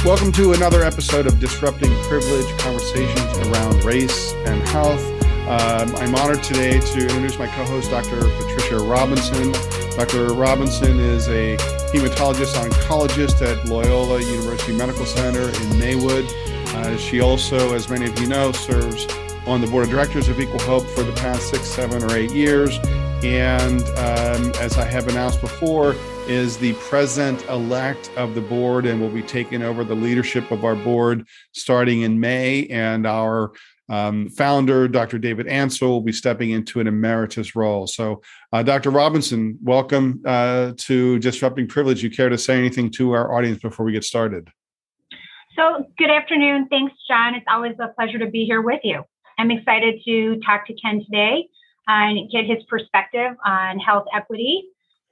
Welcome to another episode of Disrupting Privilege, conversations around race and health. I'm honored today to introduce my co-host, Dr. Patricia Robinson. Dr. Robinson is a hematologist oncologist at Loyola University Medical Center in Maywood. She also, as many of you know, serves on the board of directors of Equal Hope for the past 6, 7, or 8 years. And as I have announced before, is the president-elect of the board and will be taking over the leadership of our board starting in May. And our founder, Dr. David Ansel, will be stepping into an emeritus role. So, Dr. Robinson, welcome to Disrupting Privilege. You care to say anything to our audience before we get started? So, good afternoon. Thanks, John. It's always a pleasure to be here with you. I'm excited to talk to Ken today and get his perspective on health equity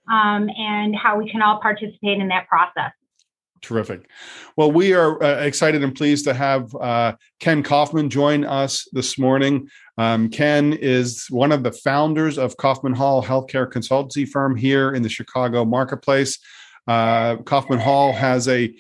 and how we can all participate in that process. Terrific. Well, we are excited and pleased to have Ken Kaufman join us this morning. Ken is one of the founders of Kaufman Hall Healthcare Consultancy Firm here in the Chicago marketplace. Kaufman Hall has a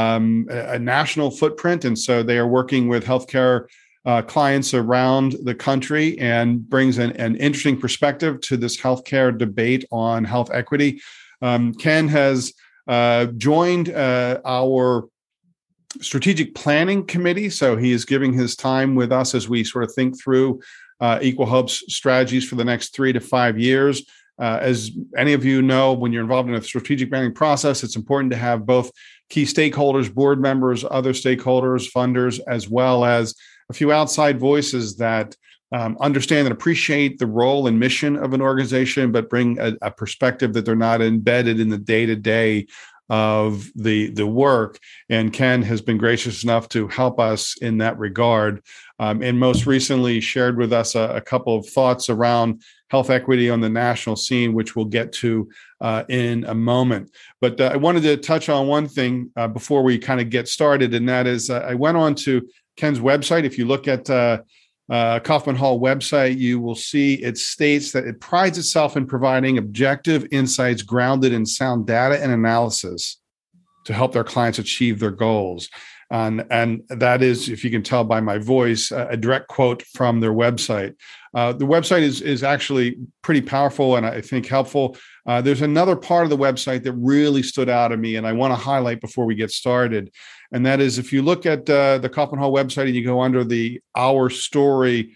national footprint, and so they are working with healthcare clients around the country and brings an interesting perspective to this healthcare debate on health equity. Ken has joined our strategic planning committee, so he is giving his time with us as we sort of think through Equal Hope's strategies for the next 3 to 5 years. As any of you know, when you're involved in a strategic planning process, it's important to have both key stakeholders, board members, other stakeholders, funders, as well as a few outside voices that understand and appreciate the role and mission of an organization, but bring a perspective that they're not embedded in the day-to-day of the work. And Ken has been gracious enough to help us in that regard. And most recently shared with us a couple of thoughts around health equity on the national scene, which we'll get to in a moment. But I wanted to touch on one thing before we kind of get started, and that is I went on to Ken's website. If you look at Kaufman Hall website, you will see it states that it prides itself in providing objective insights grounded in sound data and analysis to help their clients achieve their goals. And that is, if you can tell by my voice, a direct quote from their website. The website is actually pretty powerful and I think helpful. There's another part of the website that really stood out to me and I want to highlight before we get started. And that is, if you look at the Kaufman Hall website and you go under the Our Story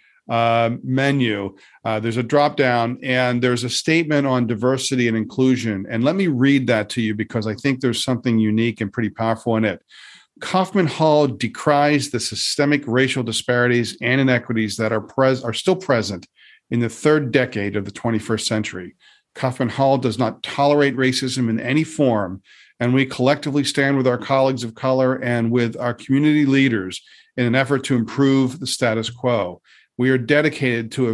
menu, there's a drop down and there's a statement on diversity and inclusion. And let me read that to you because I think there's something unique and pretty powerful in it. Kaufman Hall decries the systemic racial disparities and inequities that are still present in the third decade of the 21st century. Kaufman Hall does not tolerate racism in any form, and we collectively stand with our colleagues of color and with our community leaders in an effort to improve the status quo. We are dedicated to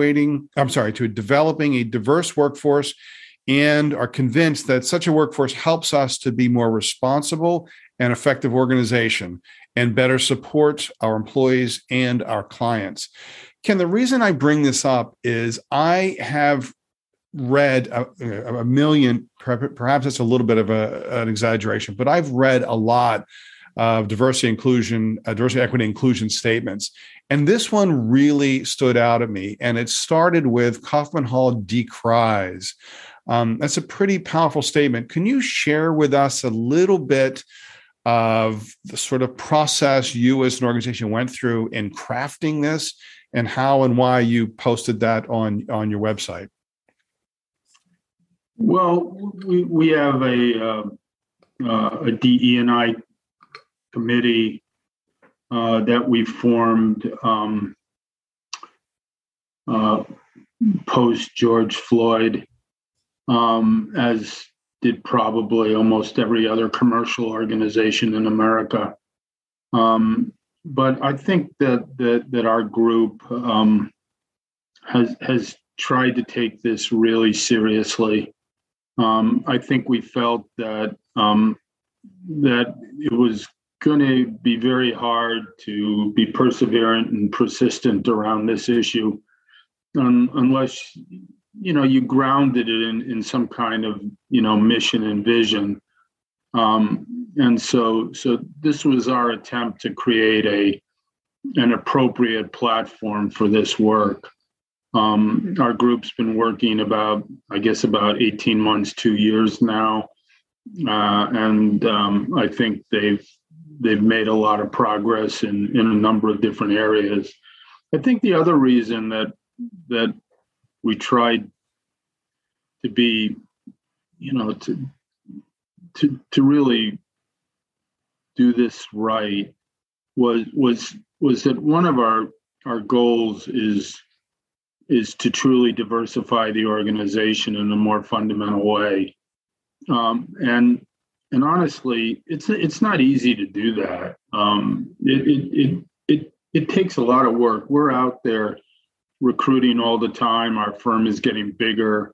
developing a diverse workforce and are convinced that such a workforce helps us to be more responsible and effective organization and better support our employees and our clients. Ken, the reason I bring this up is I have read a million, perhaps it's a little bit of an exaggeration, but I've read a lot of diversity, equity, inclusion statements. And this one really stood out at me. And it started with Kaufman Hall decries. That's a pretty powerful statement. Can you share with us a little bit of the sort of process you as an organization went through in crafting this and how and why you posted that on your website? Well, we have a DE&I committee that we formed post George Floyd, as did probably almost every other commercial organization in America. But I think that our group has tried to take this really seriously. I think we felt that it was going to be very hard to be perseverant and persistent around this issue unless you grounded it in some kind of mission and vision. And so this was our attempt to create an appropriate platform for this work. Our group's been working about 18 months, 2 years now. And I think they've made a lot of progress in a number of different areas. I think the other reason that we tried to be, to really do this right was that one of our goals is to truly diversify the organization in a more fundamental way. And honestly, it's not easy to do that. It takes a lot of work. We're out there recruiting all the time. Our firm is getting bigger.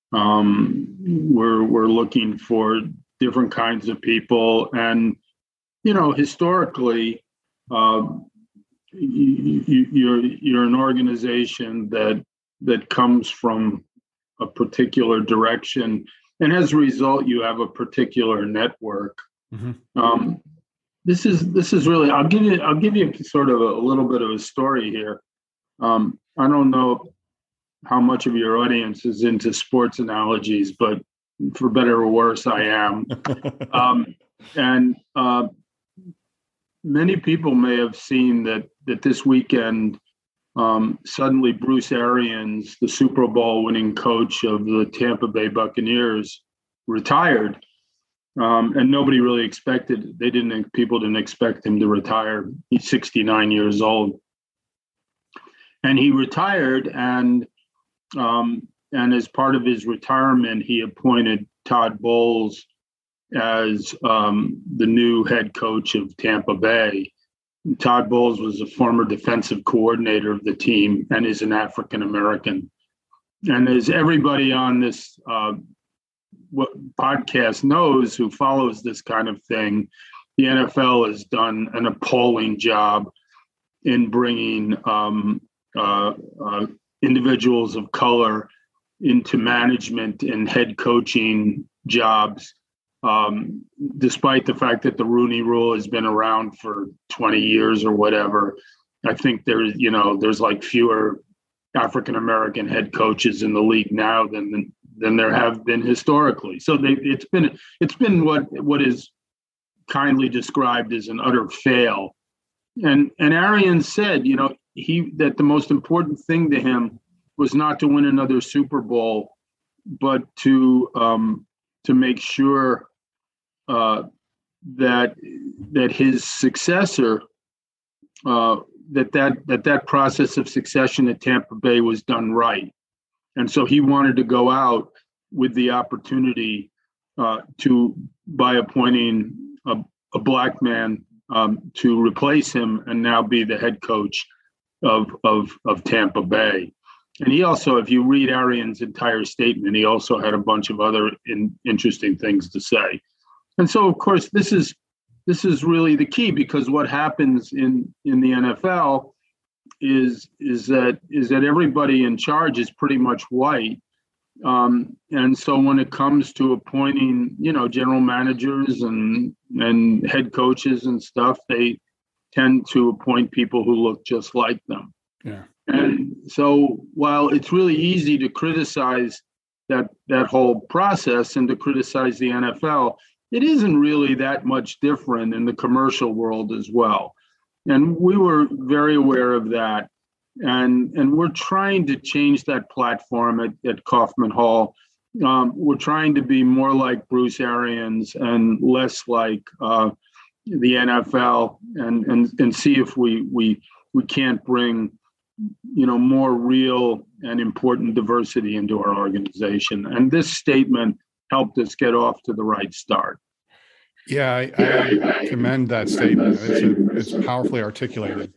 We're looking for different kinds of people, and historically, you're an organization that comes from a particular direction, and as a result, you have a particular network. Mm-hmm. This is really. I'll give you sort of a little bit of a story here. I don't know how much of your audience is into sports analogies, but for better or worse, I am. And many people may have seen that this weekend, suddenly Bruce Arians, the Super Bowl winning coach of the Tampa Bay Buccaneers, retired. And nobody really people didn't expect him to retire. He's 69 years old. And he retired, and as part of his retirement, he appointed Todd Bowles as the new head coach of Tampa Bay. Todd Bowles was a former defensive coordinator of the team and is an African American. And as everybody on this podcast knows who follows this kind of thing, the NFL has done an appalling job in bringing individuals of color into management and head coaching jobs, despite the fact that the Rooney Rule has been around for 20 years or whatever. I think there's like fewer African American head coaches in the league now than there have been historically. So it's been what is kindly described as an utter fail. And Arians said, that the most important thing to him was not to win another Super Bowl, but to make sure that his successor, that process of succession at Tampa Bay was done right. And so he wanted to go out with the opportunity by appointing a black man to replace him and now be the head coach of Tampa Bay. And he also, if you read Arians' entire statement, he also had a bunch of other interesting things to say. And so, of course, this is really the key, because what happens in the NFL is that everybody in charge is pretty much white. And so when it comes to appointing, general managers and head coaches and stuff, they tend to appoint people who look just like them. Yeah. And so while it's really easy to criticize that whole process and to criticize the NFL, it isn't really that much different in the commercial world as well. And we were very aware of that. And we're trying to change that platform at Kaufman Hall. We're trying to be more like Bruce Arians and less like the NFL, and see if we can't bring more real and important diversity into our organization. And this statement helped us get off to the right start. Yeah, I commend that statement. It's powerfully articulated.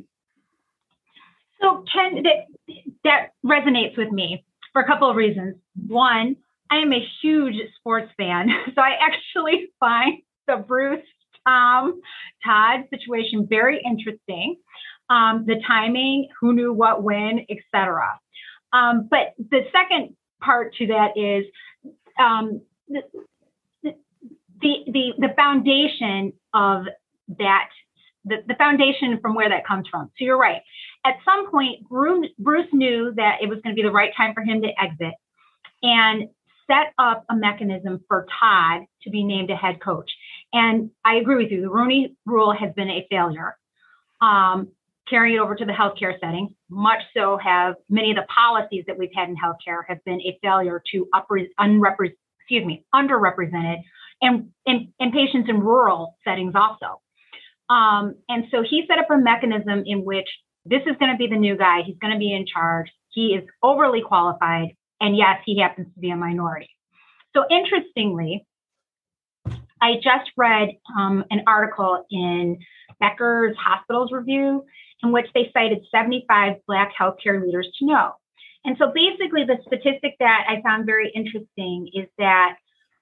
So, Ken, that resonates with me for a couple of reasons. One, I am a huge sports fan, so I actually find the Bruce, Todd situation very interesting. The timing, who knew what when, etc. But the second part to that is the foundation of that, the foundation from where that comes from. So you're right. At some point, Bruce knew that it was going to be the right time for him to exit and set up a mechanism for Todd to be named a head coach. And I agree with you. The Rooney Rule has been a failure. Carrying it over to the healthcare setting, much so have many of the policies that we've had in healthcare have been a failure to underrepresented and patients in rural settings also. And so he set up a mechanism in which this is going to be the new guy. He's going to be in charge. He is overly qualified. And yes, he happens to be a minority. So interestingly, I just read an article in Becker's Hospitals Review in which they cited 75 Black healthcare leaders to know. And so basically the statistic that I found very interesting is that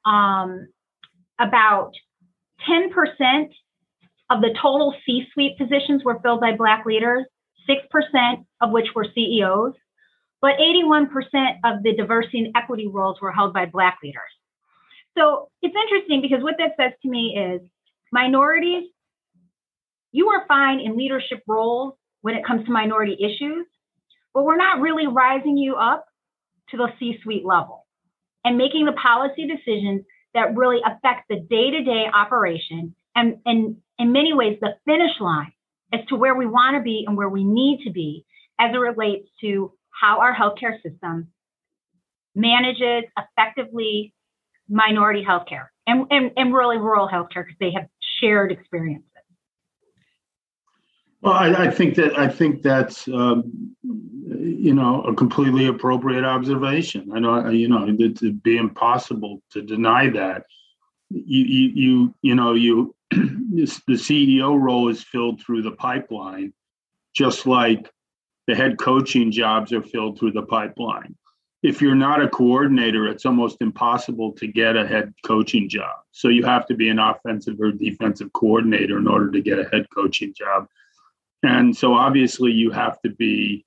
about 10% of the total C-suite positions were filled by Black leaders, 6% of which were CEOs, but 81% of the diversity and equity roles were held by Black leaders. So it's interesting because what that says to me is minorities, you are fine in leadership roles when it comes to minority issues, but we're not really rising you up to the C-suite level and making the policy decisions that really affect the day-to-day operation and in many ways the finish line as to where we want to be and where we need to be as it relates to how our healthcare system manages effectively minority healthcare and really rural healthcare because they have shared experiences. Well, I think that's a completely appropriate observation. I know it'd be impossible to deny that. The CEO role is filled through the pipeline, just like the head coaching jobs are filled through the pipeline. If you're not a coordinator, it's almost impossible to get a head coaching job. So you have to be an offensive or defensive coordinator in order to get a head coaching job. And so obviously you have to be,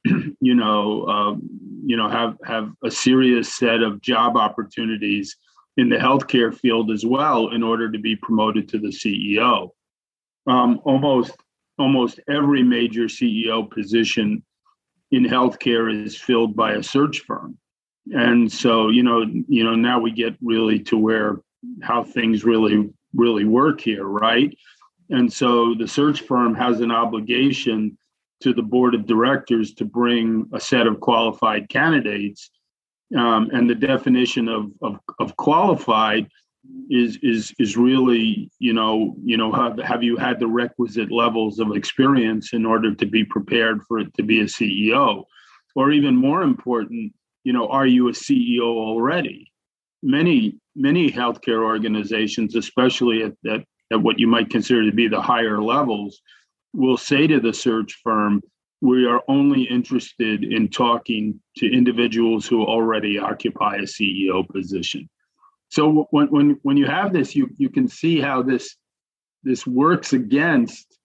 have a serious set of job opportunities in the healthcare field as well in order to be promoted to the CEO. Almost every major CEO position in healthcare is filled by a search firm. And so, now we get really to how things really work here, right? And so the search firm has an obligation to the board of directors to bring a set of qualified candidates. And the definition of qualified is really, have you had the requisite levels of experience in order to be prepared for it to be a CEO? Or even more important, are you a CEO already? Many healthcare organizations, especially at what you might consider to be the higher levels, will say to the search firm, we are only interested in talking to individuals who already occupy a CEO position. So when you have this, you can see how this works against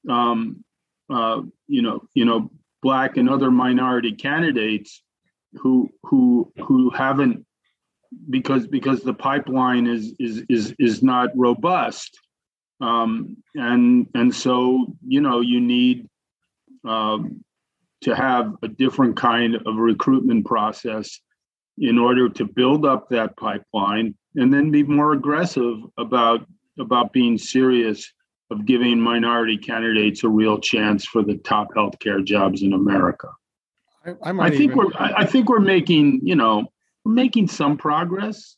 Black and other minority candidates who haven't, because the pipeline is not robust. And so, you need to have a different kind of recruitment process in order to build up that pipeline and then be more aggressive about being serious of giving minority candidates a real chance for the top healthcare jobs in America. I think we're making, we're making some progress.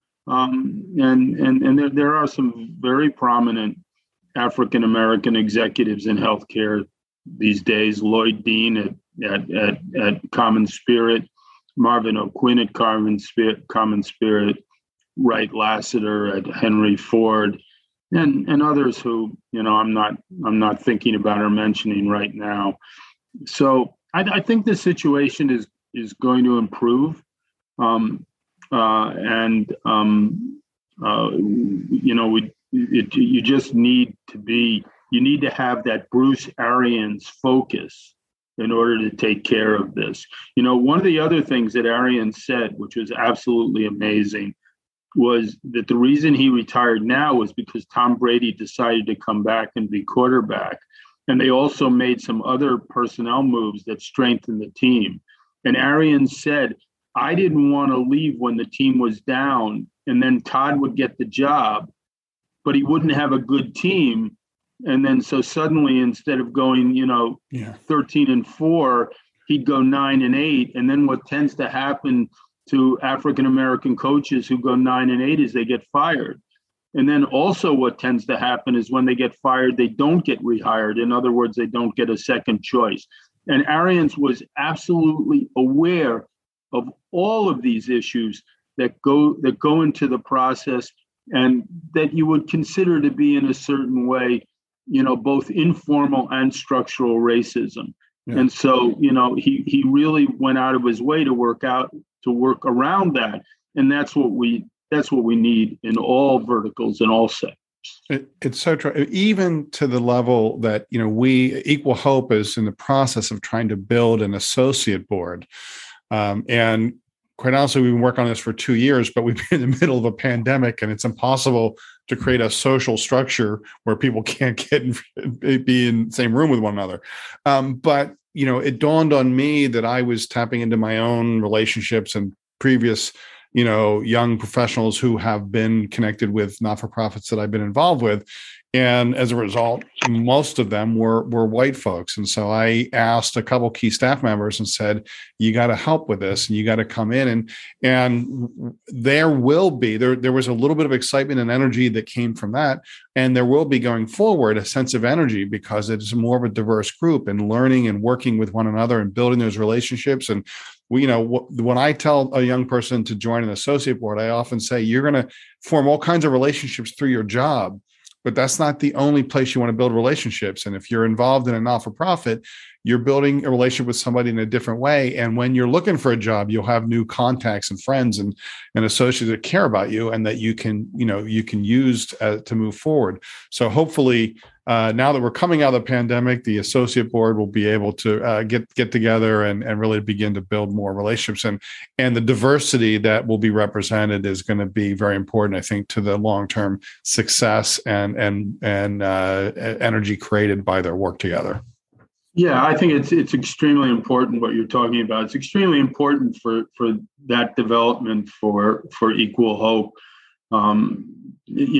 And there are some very prominent African-American executives in healthcare these days. Lloyd Dean at Common Spirit, Marvin O'Quinn at Common Spirit, Wright Lassiter at Henry Ford, and others who, I'm not thinking about or mentioning right now. So I think the situation is going to improve. You just need to have that Bruce Arians focus in order to take care of this. One of the other things that Arians said, which was absolutely amazing, was that the reason he retired now was because Tom Brady decided to come back and be quarterback. And they also made some other personnel moves that strengthened the team. And Arians said, I didn't want to leave when the team was down, and then Todd would get the job, but he wouldn't have a good team. And then so suddenly, instead of going, 13-4, he'd go 9-8. And then what tends to happen to African-American coaches who go 9-8 is they get fired. And then also what tends to happen is when they get fired, they don't get rehired. In other words, they don't get a second choice. And Arians was absolutely aware of all of these issues that go into the process and that you would consider to be in a certain way, both informal and structural racism. Yeah. And so, he really went out of his way to work around that. And that's what we need in all verticals and all sectors. It's so true. Even to the level that, we, Equal Hope, is in the process of trying to build an associate board. And quite honestly, we've been working on this for 2 years, but we've been in the middle of a pandemic, and it's impossible to create a social structure where people can't be in the same room with one another. But, it dawned on me that I was tapping into my own relationships and previous young professionals who have been connected with not-for-profits that I've been involved with. And as a result, most of them were white folks. And so I asked a couple key staff members and said, you got to help with this, and you got to come in. And there will be, there was a little bit of excitement and energy that came from that. And there will be, going forward, a sense of energy, because it's more of a diverse group, and learning and working with one another and building those relationships. And when I tell a young person to join an associate board, I often say, you're going to form all kinds of relationships through your job, but that's not the only place you want to build relationships. And if you're involved in a not-for-profit, you're building a relationship with somebody in a different way. And when you're looking for a job, you'll have new contacts and friends and associates that care about you, and that you can use to move forward. So hopefully, now that we're coming out of the pandemic, the associate board will be able to get together and really begin to build more relationships. And the diversity that will be represented is going to be very important, I think, to the long-term success and energy created by their work together. Yeah, I think it's extremely important what you're talking about. It's extremely important for that development for Equal Hope. When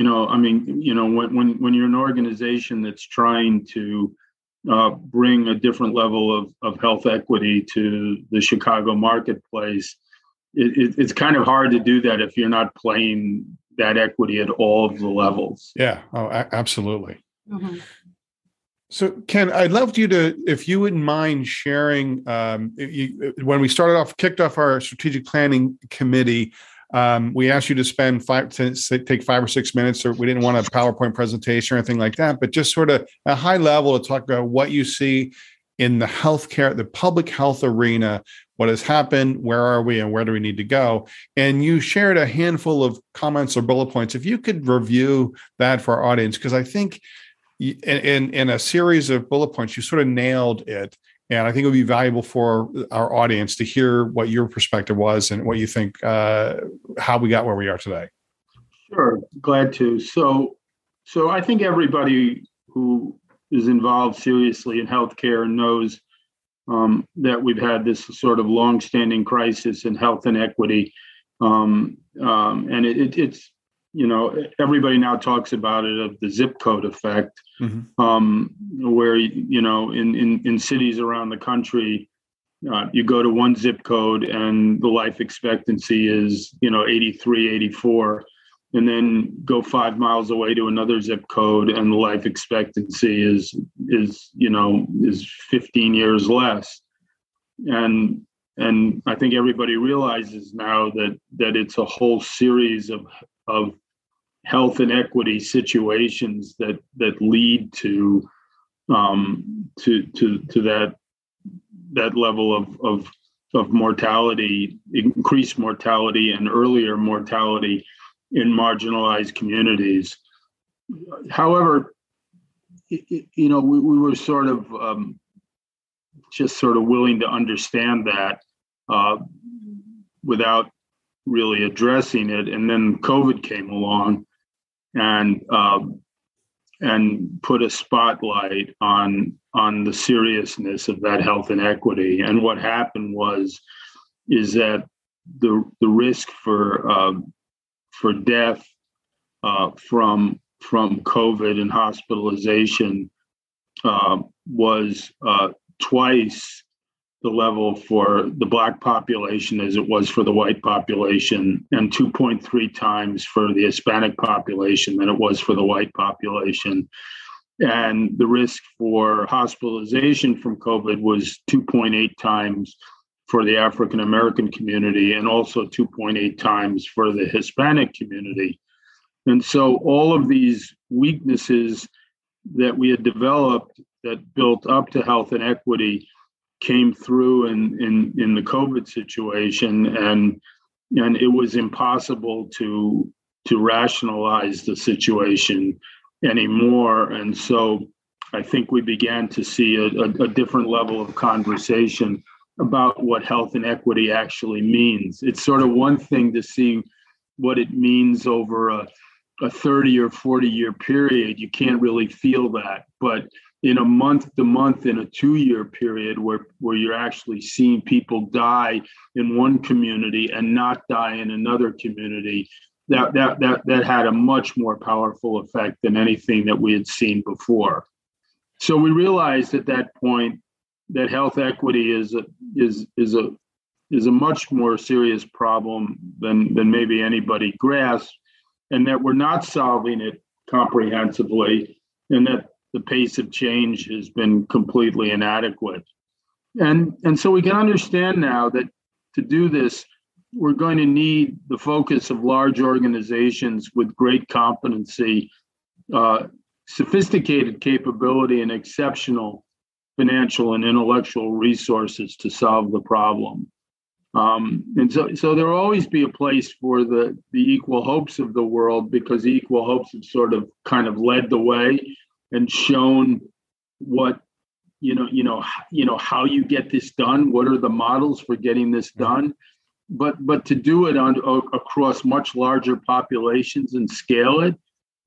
you're an organization that's trying to bring a different level of health equity to the Chicago marketplace, it's kind of hard to do that if you're not playing that equity at all of the levels. Yeah, absolutely. Mm-hmm. So, Ken, I'd love you to, if you wouldn't mind sharing, when we kicked off our strategic planning committee, we asked you to take 5 or 6 minutes, or we didn't want a PowerPoint presentation or anything like that, but just sort of a high level to talk about what you see in the healthcare, the public health arena, what has happened, where are we, and where do we need to go? And you shared a handful of comments or bullet points. If you could review that for our audience, because I think in a series of bullet points, you sort of nailed it. And I think it would be valuable for our audience to hear what your perspective was and what you think, how we got where we are today. Sure, glad to. So I think everybody who is involved seriously in healthcare knows that we've had this sort of longstanding crisis in health inequity. And it's everybody now talks about it, of the zip code effect, where, in cities around the country, you go to one zip code and the life expectancy is, 83, 84, and then go 5 miles away to another zip code and the life expectancy is 15 years less. And I think everybody realizes now that it's a whole series of health inequity situations that lead to that level of mortality, increased mortality, and earlier mortality in marginalized communities. However, we were sort of just sort of willing to understand that without really addressing it. And then COVID came along and put a spotlight on the seriousness of that health inequity. And what happened is that the risk for death from COVID and hospitalization was twice the level for the Black population as it was for the white population, and 2.3 times for the Hispanic population than it was for the white population. And the risk for hospitalization from COVID was 2.8 times for the African American community, and also 2.8 times for the Hispanic community. And so all of these weaknesses that we had developed that built up to health inequity came through in the COVID situation, and it was impossible to rationalize the situation anymore. And so I think we began to see a different level of conversation about what health inequity actually means. It's sort of one thing to see what it means over a 30 or 40 year period. You can't really feel that. But in a month to month, in a 2-year period where you're actually seeing people die in one community and not die in another community, that had a much more powerful effect than anything that we had seen before. So we realized at that point that health equity is a much more serious problem than maybe anybody grasps, and that we're not solving it comprehensively, and that the pace of change has been completely inadequate. And so we can understand now that to do this, we're going to need the focus of large organizations with great competency, sophisticated capability, and exceptional financial and intellectual resources to solve the problem. And so there will always be a place for the Equal Hopes of the world, because the Equal Hopes have sort of kind of led the way and shown what, how you get this done, what are the models for getting this done. But to do it across much larger populations and scale it,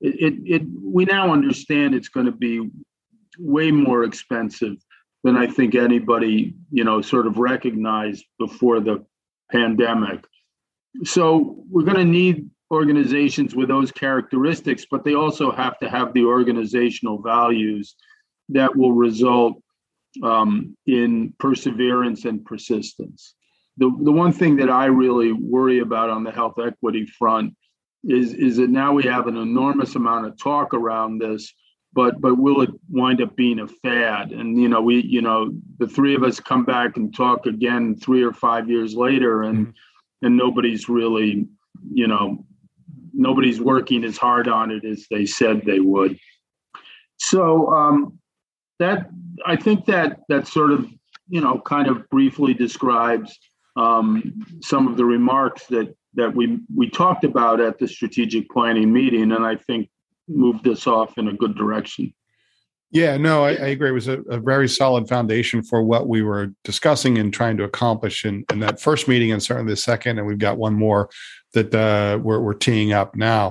we now understand it's going to be way more expensive than I think anybody, sort of recognized before the pandemic. So we're going to need organizations with those characteristics, but they also have to have the organizational values that will result in perseverance and persistence. The one thing that I really worry about on the health equity front is that now we have an enormous amount of talk around this, but will it wind up being a fad? And the three of us come back and talk again 3 or 5 years later, and nobody's really, nobody's working as hard on it as they said they would. So that I think that sort of kind of briefly describes some of the remarks that we talked about at the strategic planning meeting, and I think moved us off in a good direction. Yeah, no, I agree. It was a very solid foundation for what we were discussing and trying to accomplish in that first meeting, and certainly the second. And we've got one more that we're teeing up now.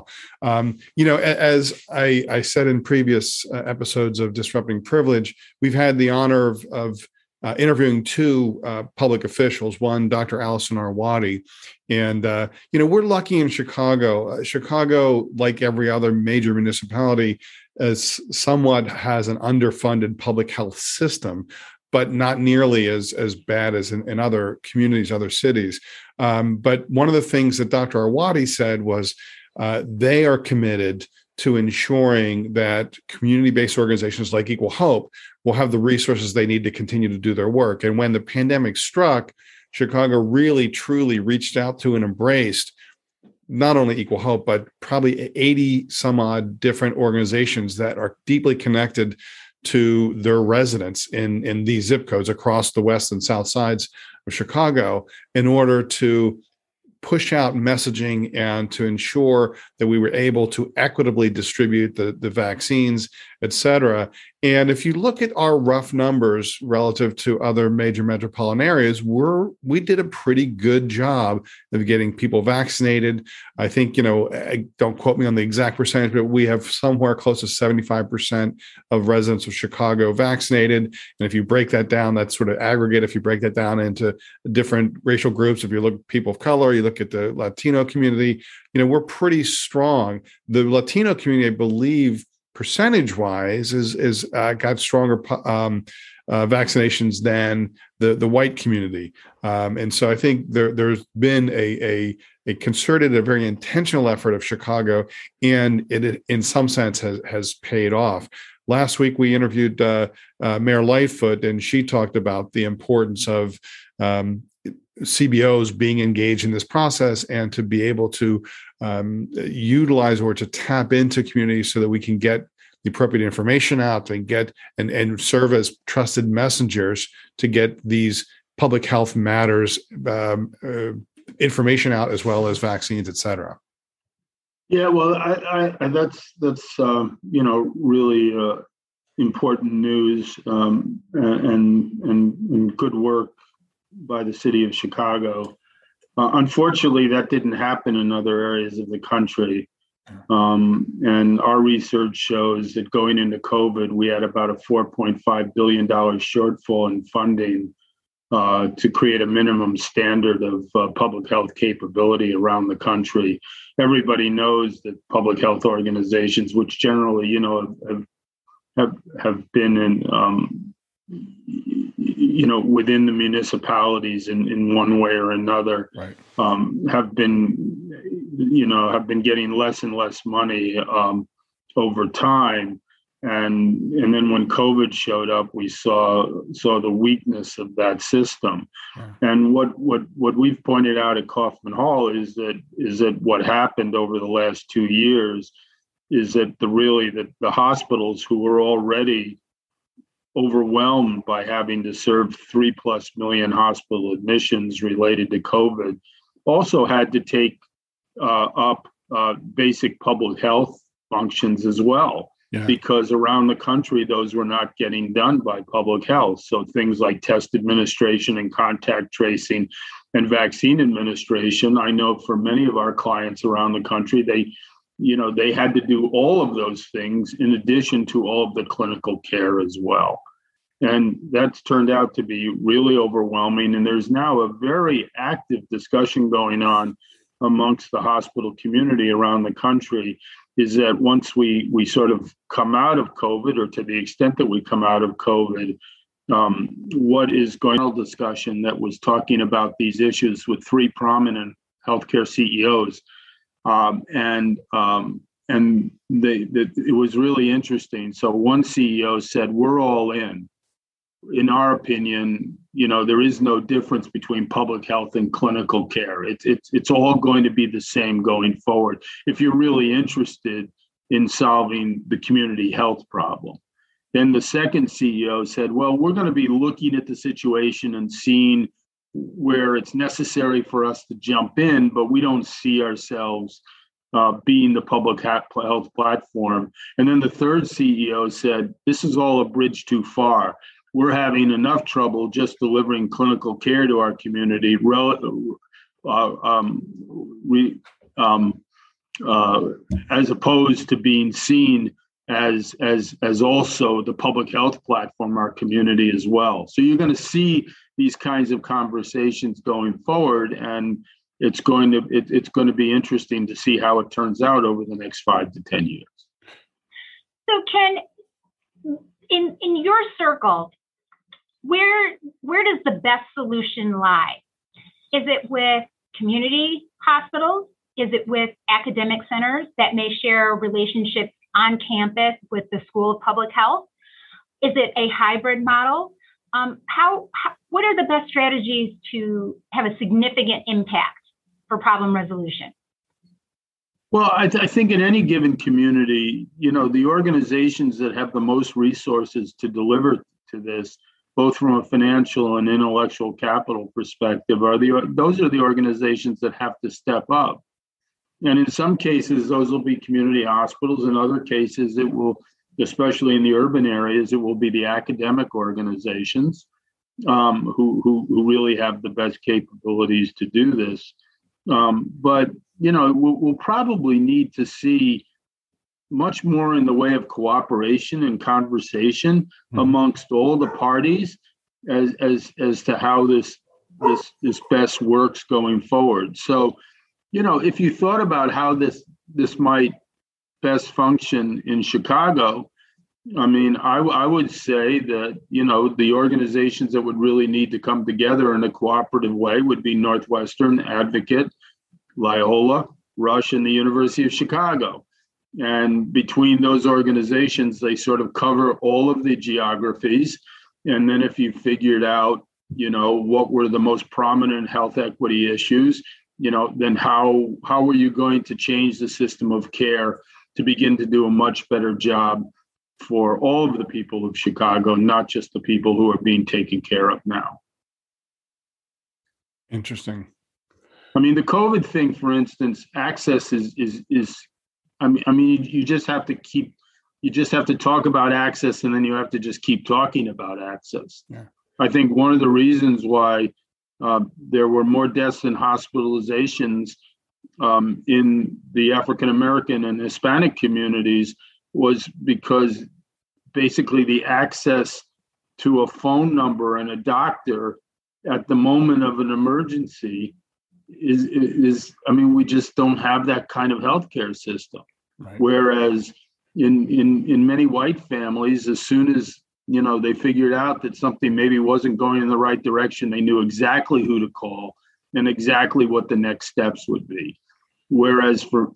As I said in previous episodes of Disrupting Privilege, we've had the honor of interviewing 2 public officials, one, Dr. Allison Arwady. And, we're lucky in Chicago. Chicago, like every other major municipality, somewhat has an underfunded public health system, but not nearly as bad as in other communities, other cities. But one of the things that Dr. Arwady said was they are committed to ensuring that community-based organizations like Equal Hope will have the resources they need to continue to do their work. And when the pandemic struck, Chicago really, truly reached out to and embraced not only Equal Hope, but probably 80 some odd different organizations that are deeply connected to their residents in these zip codes across the west and south sides of Chicago, in order to push out messaging and to ensure that we were able to equitably distribute the vaccines et cetera. And if you look at our rough numbers relative to other major metropolitan areas, we did a pretty good job of getting people vaccinated. I think, don't quote me on the exact percentage, but we have somewhere close to 75% of residents of Chicago vaccinated. And if you break that down, that's sort of aggregate. If you break that down into different racial groups, if you look at people of color, you look at the Latino community, we're pretty strong. The Latino community, I believe, percentage-wise, is got stronger vaccinations than the white community, and so I think there's been a concerted, a very intentional effort of Chicago, and it in some sense has paid off. Last week we interviewed Mayor Lightfoot, and she talked about the importance of CBOs being engaged in this process and to be able to utilize or to tap into communities so that we can get the appropriate information out and get and serve as trusted messengers to get these public health matters information out, as well as vaccines, et cetera. Yeah, well, that's really important news and good work by the city of Chicago. Unfortunately, that didn't happen in other areas of the country. And our research shows that going into COVID, we had about a $4.5 billion shortfall in funding to create a minimum standard of public health capability around the country. Everybody knows that public health organizations, which generally, have been in within the municipalities in one way or another, right, have been getting less and less money over time. And then when COVID showed up, we saw the weakness of that system. Yeah. And what we've pointed out at Kaufman Hall is that what happened over the last 2 years is that the hospitals, who were already overwhelmed by having to serve 3+ million hospital admissions related to COVID, also had to take up basic public health functions as well. Yeah. Because around the country, those were not getting done by public health. So things like test administration and contact tracing and vaccine administration, I know for many of our clients around the country, they had to do all of those things in addition to all of the clinical care as well. And that's turned out to be really overwhelming. And there's now a very active discussion going on amongst the hospital community around the country, is that once we sort of come out of COVID, or to the extent that we come out of COVID, what is going on? Discussion that was talking about these issues with 3 prominent healthcare CEOs. And it was really interesting. So one CEO said, "We're all in. In our opinion, there is no difference between public health and clinical care. It's all going to be the same going forward if you're really interested in solving the community health problem." Then the second CEO said, "Well, we're going to be looking at the situation and seeing where it's necessary for us to jump in, but we don't see ourselves being the public health platform." And then the third CEO said, "This is all a bridge too far. We're having enough trouble just delivering clinical care to our community, as opposed to being seen as also the public health platform, our community as well." So you're going to see these kinds of conversations going forward, and it's going to be interesting to see how it turns out over the next 5 to 10 years. So Ken, in your circle, where does the best solution lie? Is it with community hospitals? Is it with academic centers that may share relationships on campus with the School of Public Health? Is it a hybrid model? What are the best strategies to have a significant impact for problem resolution? Well, I think in any given community, the organizations that have the most resources to deliver to this, both from a financial and intellectual capital perspective, those are the organizations that have to step up. And in some cases, those will be community hospitals. In other cases, it will especially in the urban areas, it will be the academic organizations who really have the best capabilities to do this. But we'll probably need to see much more in the way of cooperation and conversation amongst all the parties as to how this best works going forward. So, if you thought about how this might best function in Chicago, I mean, I would say that, the organizations that would really need to come together in a cooperative way would be Northwestern, Advocate, Loyola, Rush, and the University of Chicago. And between those organizations, they sort of cover all of the geographies. And then if you figured out, what were the most prominent health equity issues, then how are you going to change the system of care to begin to do a much better job for all of the people of Chicago, not just the people who are being taken care of now. Interesting. I mean, the COVID thing, for instance, access is you just have to talk about access, and then you have to just keep talking about access. Yeah. I think one of the reasons why there were more deaths and hospitalizations in the African American and Hispanic communities was because basically the access to a phone number and a doctor at the moment of an emergency is we just don't have that kind of healthcare system. Right. Whereas in many white families, as soon as they figured out that something maybe wasn't going in the right direction, they knew exactly who to call and exactly what the next steps would be. Whereas for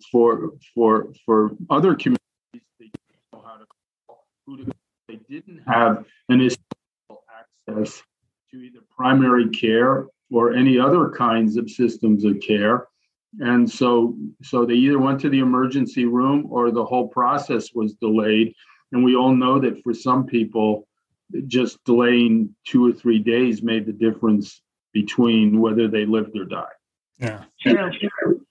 other communities, they didn't know how to call, who to call. They didn't have an access to either primary care or any other kinds of systems of care. And so they either went to the emergency room or the whole process was delayed. And we all know that for some people, just delaying 2 or 3 days made the difference between whether they lived or died. Yeah. True.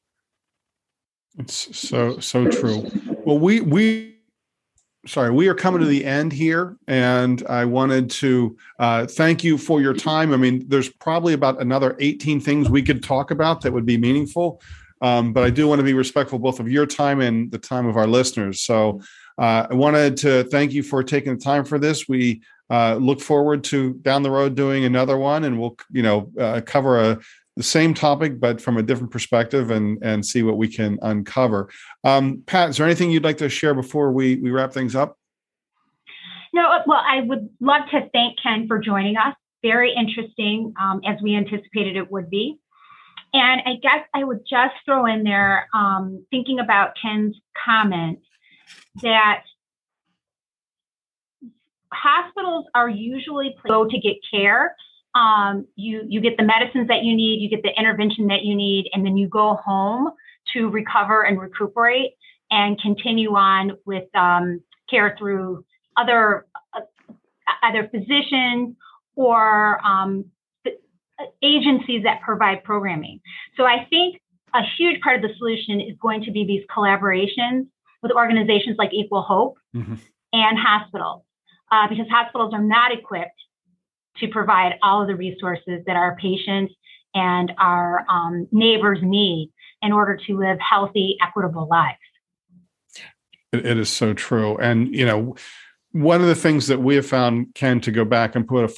It's so true. Well, we are coming to the end here, and I wanted to thank you for your time. I mean, there's probably about another 18 things we could talk about that would be meaningful, but I do want to be respectful both of your time and the time of our listeners. So I wanted to thank you for taking the time for this. We look forward to down the road doing another one, and we'll cover the same topic, but from a different perspective and see what we can uncover. Pat, is there anything you'd like to share before we wrap things up? No, well, I would love to thank Ken for joining us. Very interesting, as we anticipated it would be. And I guess I would just throw in there, thinking about Ken's comment, that hospitals are usually go to get care. You get the medicines that you need, you get the intervention that you need, and then you go home to recover and recuperate and continue on with care through other either physicians or agencies that provide programming. So I think a huge part of the solution is going to be these collaborations with organizations like Equal Hope and hospitals, because hospitals are not equipped to provide all of the resources that our patients and our neighbors need in order to live healthy, equitable lives. It is so true. And, one of the things that we have found, Ken, to go back and put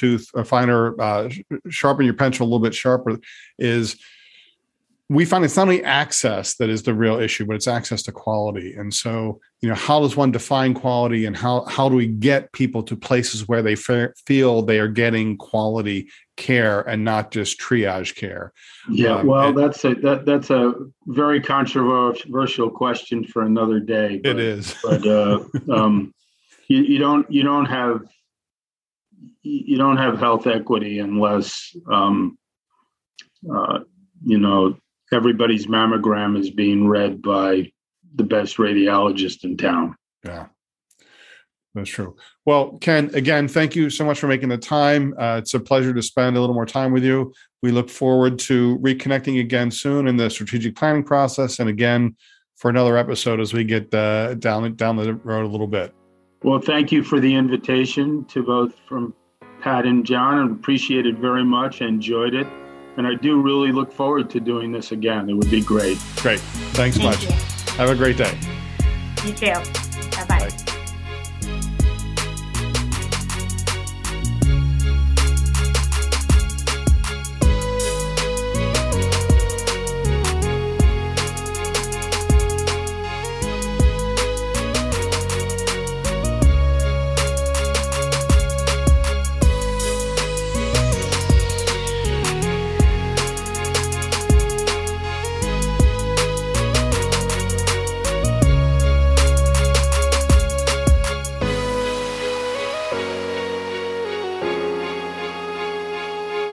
sharpen your pencil a little bit sharper, is we find it's not only access that is the real issue, but it's access to quality. And so, how does one define quality, and how do we get people to places where they feel they are getting quality care and not just triage care? Yeah, that's a very controversial question for another day. It is, but you don't have health equity unless everybody's mammogram is being read by the best radiologist in town. Yeah, that's true. Well, Ken, again, thank you so much for making the time. It's a pleasure to spend a little more time with you. We look forward to reconnecting again soon in the strategic planning process, and again for another episode as we get down the road a little bit. Well, thank you for the invitation to both from Pat and John, and appreciate it very much. I enjoyed it. And I do really look forward to doing this again. It would be great. Great. Thanks Thank much. you. Have a great day. You too.